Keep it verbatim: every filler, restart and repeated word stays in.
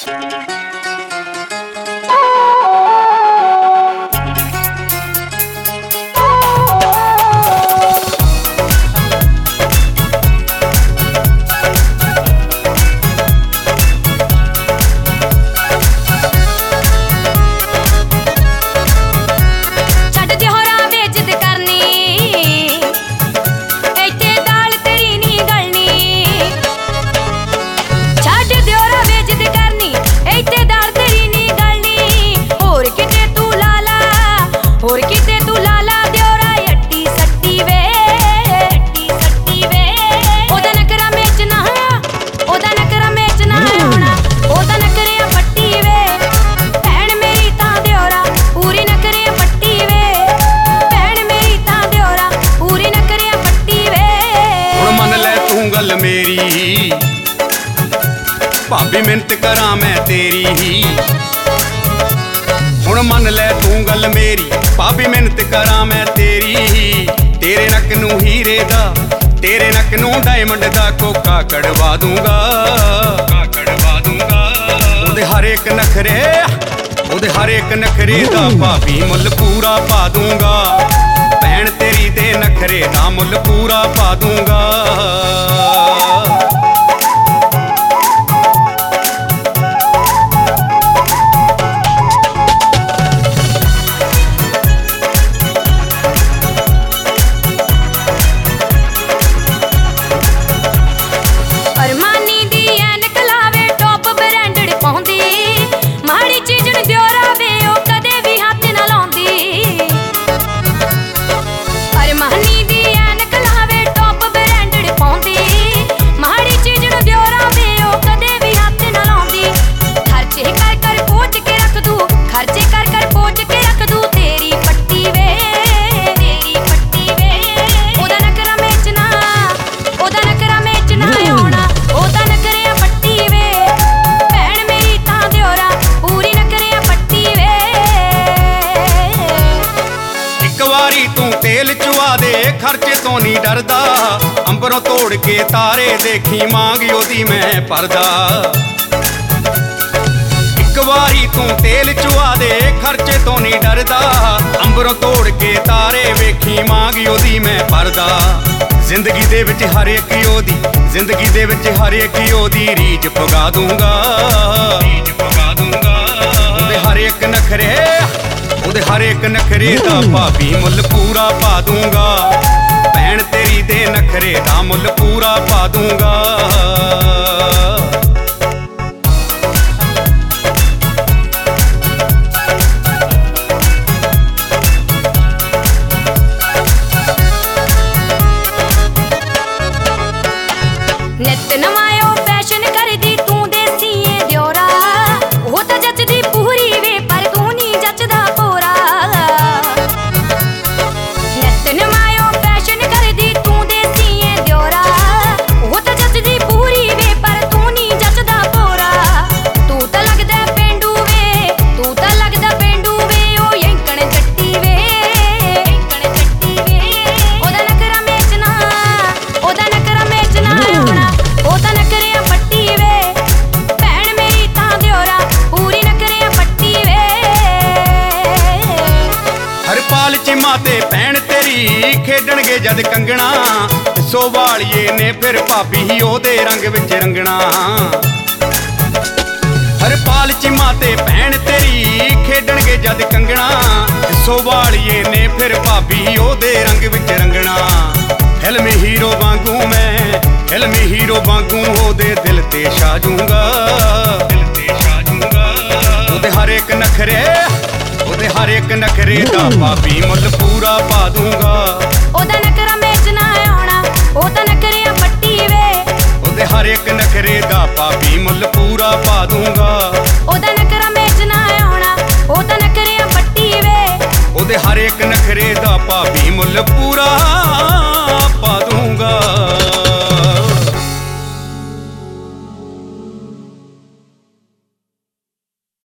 मेरी भाभी मिन्नत करा मैं तेरी ही हुण मन लै तू गल मेरी भाभी मिन्नत करा मैं तेरी ही तेरे नक नू हीरे दा तेरे नक नू डायमंड दा कोका कड़वा दूंगा कड़वा दूंगा ओदे हर एक नखरे ओदे हर एक नखरे दा भाभी मुल पूरा पा दूंगा भैन तेरी दे नखरे दा मुल पूरा पा दूंगा। तेल चुआ दे खर्चे तो नहीं डरदा अंबरों तोड़ के तारे देखी मांग ओदी मैं परदा एक बारी तू तेल चुआ दे खर्चे तो नहीं डरदा अंबरों तोड़ के तारे वेखी मांग ओदी मैं परदा जिंदगी दे विच हर एक ओदी जिंदगी दे विच हर एक ओदी रीझ पुगा दूंगा रीझ पुगा दूंगा ओदे हर एक नखरे ओदे हर एक नखरे दा भाभी मुल पूरा पा दूंगा भैन तेरी दे नखरे दा मुल पूरा पा दूंगा। नित नवायो फैशन कर दी तू देसी दियोरा वो तो जचदी पूरी वे पर तू नहीं जचदा पोरा नित नवायो फैशन कर दी तू देसी दियोरा वो तो जचदी पूरी वे पर तू नहीं जचदा पोरा तू तो लगदा पेंडू वे तू तो लगदा पेंडू वे ओ यंकण जट्टी वे यंकण जट्टी वे ओदा नखरा मेचना ओदा नखरा मेचना होना ओ तां नखरिया पट्टी वे भैन मेरी तां दियोरा पूरी नखरिया पट्टी वे हर पाल चिमा ते भैन तेरी खेडणगे जद कंगना सो वालिए ने फिर भाभी ही ओदे रंग विच रंगना हर पाल चिमा ते भैन तेरी खेडणगे जद कंगना सो वालिए ने फिर भाभी ही ओदे रंग विच रंगना फिल्मी हीरो वांगू मैं फिल्मी हीरो वांगू ओदे दिल ते छा जूंगा दिल ते छा जूंगा ओदे हर एक नखरे ओदे हर एक नखरे दा भाभी मुल पूरा पा दूंगा ओदा नखरा मेचना आउणा ओ तां नखरिया पट्टी वे ओदे हर एक नखरे दा भाभी मुल पूरा पा दूंगा ओदा नखरा मेचना आउणा ओ तां नखरिया पट्टी वे ओदे हर एक नखरे दा भाभी मुल पूरा